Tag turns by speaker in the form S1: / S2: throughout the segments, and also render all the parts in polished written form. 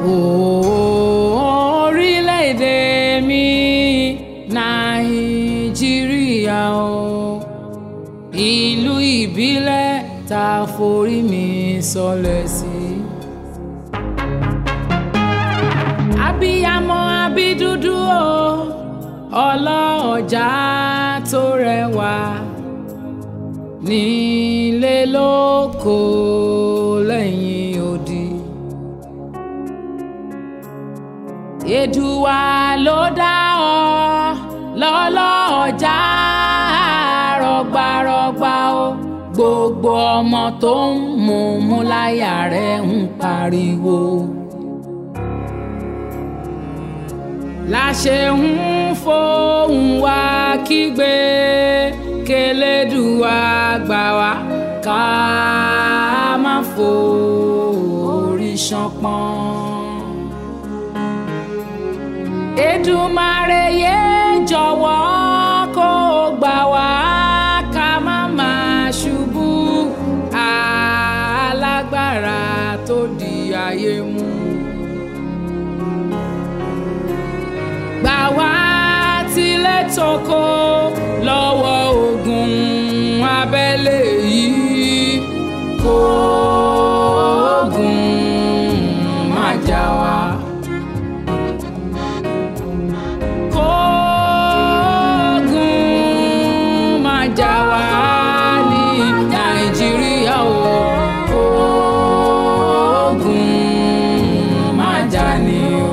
S1: Orílẹ̀-èdè mi Nàìjíríà o, ìlú ìbílẹ̀ tá forí mi sọlẹ̀ sí. Abiyamọ abídúdú o, ọlọ́ọ̀jà tó rẹwà, nílé lóko lẹ́yìn odi. Èdùà ló dá ọ lọ́lọ́ọ̀jà rọ̀gbàrọ̀gbà o, gbogbo ọmọ tó ń mú láyà rẹ̀ ń pariwo. Láṣẹ ń fohùn wá kígbe k'Elédùà gbà wá ká má forí ṣánpọ́n. Èdùmàrè yé jọ̀wọ́ kó gbà wá ká má máa ṣubú alágbára tó di ayé mú. Gbà wá tilẹ̀ toko lọ́wọ́ ogun abẹ́lé yìí, kó ogun má jà wá. Kó ogun má jà wá ní Nàìjíríà o, kó ogun má jà ní o.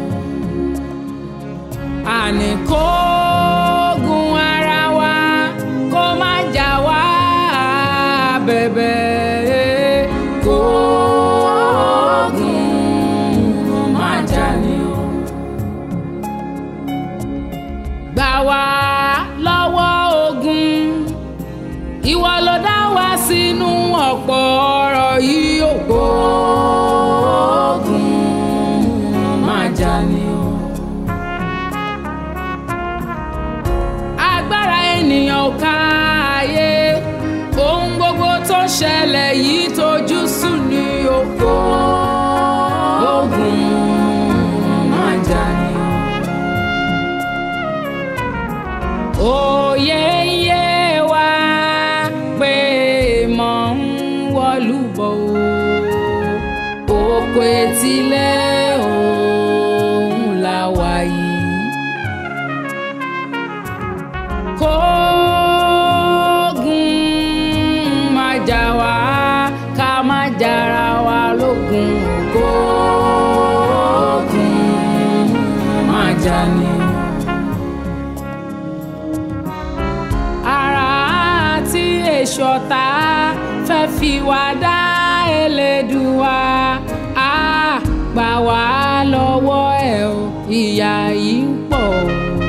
S1: Àní kógun ara wa kó má jà wá bẹ̀bẹ̀, kógun má jà ní o. Gbà wá lọ́wọ́ ogun, ìwọ ló dá wa sínú ọ̀pọ̀ ọ̀rọ̀ yìí o, kógun má jà ní o. Agbára ènìyàn ò ká ayé, ohun gbogbo tó ṣẹlẹ̀ yìí tójú sú ní oko, ogun má jà ní o. Òye ń yé wa pé mọ̀ ń wọ̀lúbọ̀ o, oko etílẹ̀ òun la wà yìí. Kógun má jà wá ká má jára wa lógun, kógun má jà ní. Ara tí èṣù ọ̀tá fẹ́ fi wá dá Elédùà á gbà wá lọ́wọ́ ẹ̀ o, ìyà yìí ń pọ̀ o.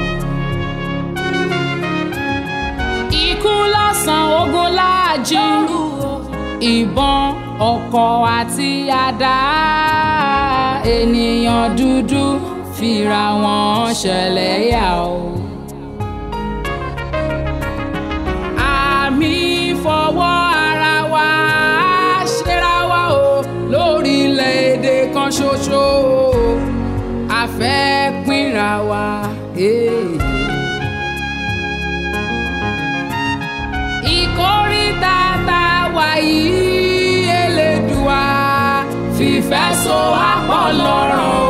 S1: Ikú lọ́sàn ogun láàjì, ìbọn ọ̀kọ̀ àti àdá, ènìyàn dúdú fira wọn ṣẹlẹ́yà o. Àmì fọwọ́ ara wa ṣera wa o, lórílẹ̀-èdè kan ṣoṣo a fẹ́ pínra wa. Ìkóríta tá wà yìí, Elédùà fìfẹ́ so wá pọ̀ lọ́rọ̀ o,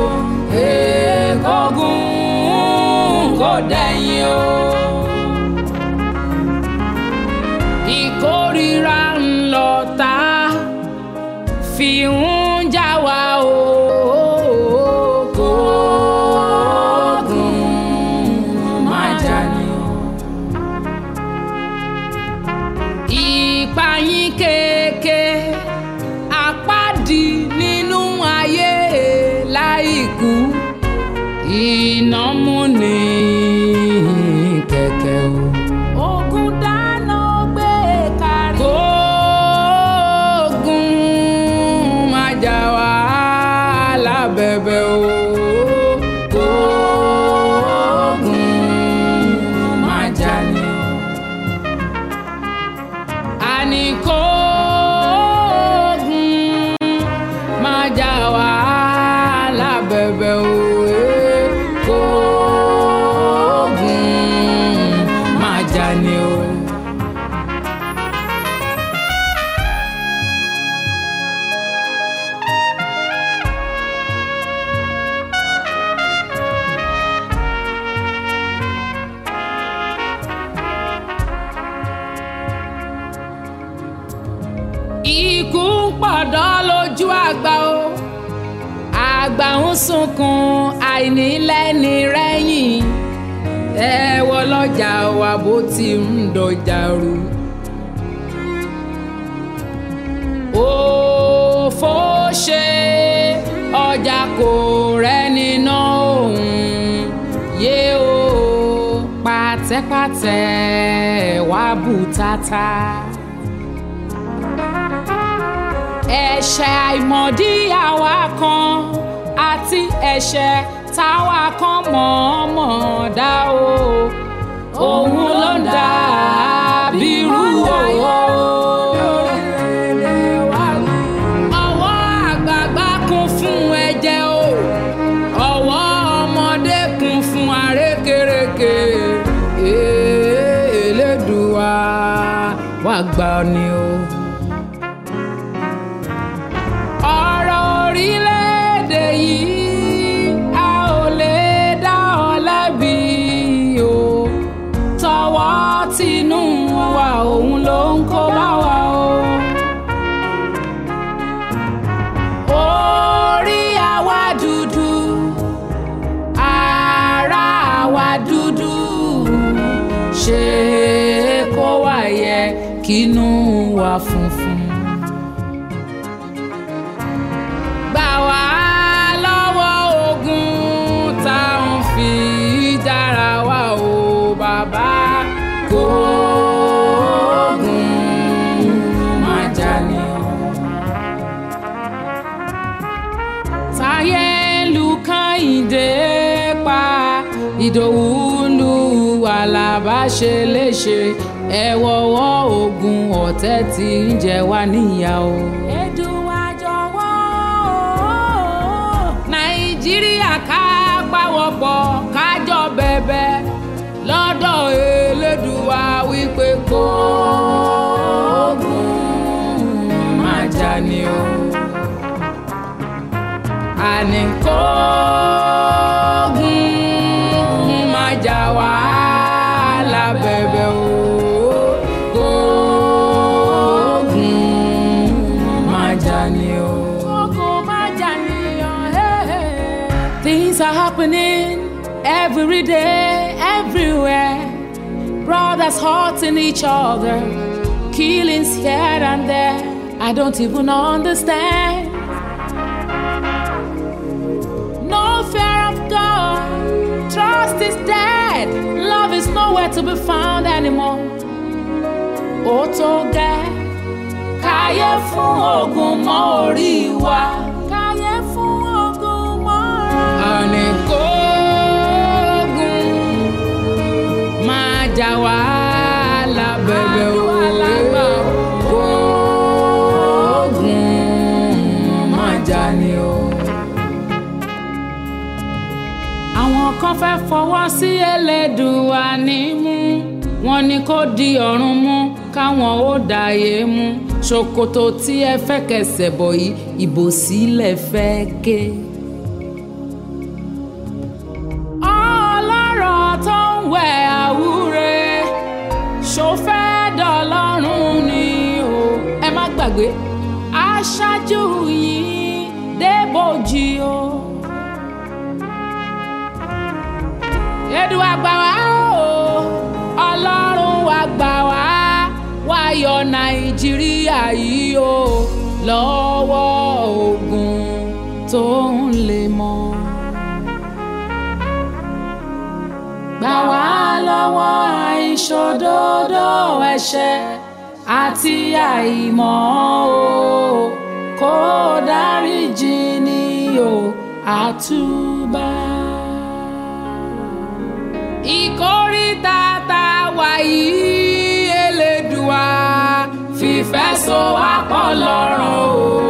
S1: kógun kò dẹ̀yìn o. Ìkórìíra ńlọ̀tá fi ń jà wá o, kógun má jà ní o. Ìpayín kéèké àpáàdì nínú ayé láìkú, iná mú ní kẹ̀kẹ́ o. Ogun dáná gbé kárí, kógun má jà wá lábẹ́bẹ́ o, kógun má jà ní o. Àní kógun má jà wá àgbà ń sunkún àìnílẹ́ni rẹ́yìn ẹ wò lọ́jà wa bó ti ń dọjà rú. òfò ṣe ọjà kò rẹ́ni ná òun yé o pàtẹ́pàtẹ́ wá bùtátà. ẹ̀ṣẹ̀ àìmọ̀dí àwa kan àti ẹ̀ṣẹ̀ táwa kan mọ̀ọ́mọ̀ dá o òun ló ń dà bírú o. ọwọ́ àgbààgbà kún fún ẹ̀jẹ̀ o ọwọ́ ọmọdé kún fún àrékérekè Elédùà wá gbà ni o. ọ̀rọ̀ orílẹ̀-èdè yìí a ò lè dá ọ lẹ́bi o tọwọ́ tinú wa òun ló ń kó bá wa o. orí àwa dúdú ara àwa dúdú ṣe kó wá yẹ kínú wa funfun. gbà wá lọ́wọ́ ogun tá à ń fi dára wa o bàbá kó ogun má jà ní o. táyé lu Kẹ́hìndé pa Ìdòwú lu Àlàbá ṣe léṣe ẹ wọ́wọ́ ogun ọ̀tẹ̀ tí ń jẹ wá níyà o. Èdùà jọ̀wọ́ Nàìjíríà ká pawọ́pọ̀ kájọ bẹ̀bẹ̀ lọ́dọ̀ Elédùà wípé kó ogun má jà ní o. àní kó ogun má jà wá lábẹ́bẹ̀ o. kó ogun má jà ní o. ogun má jà ní o. Things are happening every day, everywhere. Brothers hurting each other, killings here and there. I don't even understand. No fear of God, trust is dead. Love is nowhere to be found anymore. Ó tó gẹ́, káyé fún ogun mọ́ orí wa. Káyé fún ogun mọ́ orí wa. àní kó ogun má jà wá lábẹ́bẹ̀ o. kó ogun má jà ní o. àwọn kan fẹ́ fọwọ́ sí Elédùà nímú wọn ni kó di ọ̀run mú káwọn ó dàyé mú ṣòkòtò tí ẹ fẹ́ kẹsẹ̀ bọ̀ yìí ìbò sílẹ̀ fẹ́ ké. ọlọ́rọ̀ tó ń wẹ̀ àwúre ṣó fẹ́ dọ̀lọ́run ni o. ẹ má gbàgbé aṣáájú yìí débòjì o. Èdùà gbà wá o ọlọ́run wa gbà wá wá yọ Nàìjíríà yìí o lọ́wọ́ ogun tó ń lé mọ́. gbà wá lọ́wọ́ àìṣòdodo ẹ̀ṣẹ̀ àti àìmọ̀ o kó dáríjì ni o àtúbà. ìkórìtà tá a wà yìí Elédùà fìfẹ́ so wá pọ̀ lọ́rùn o.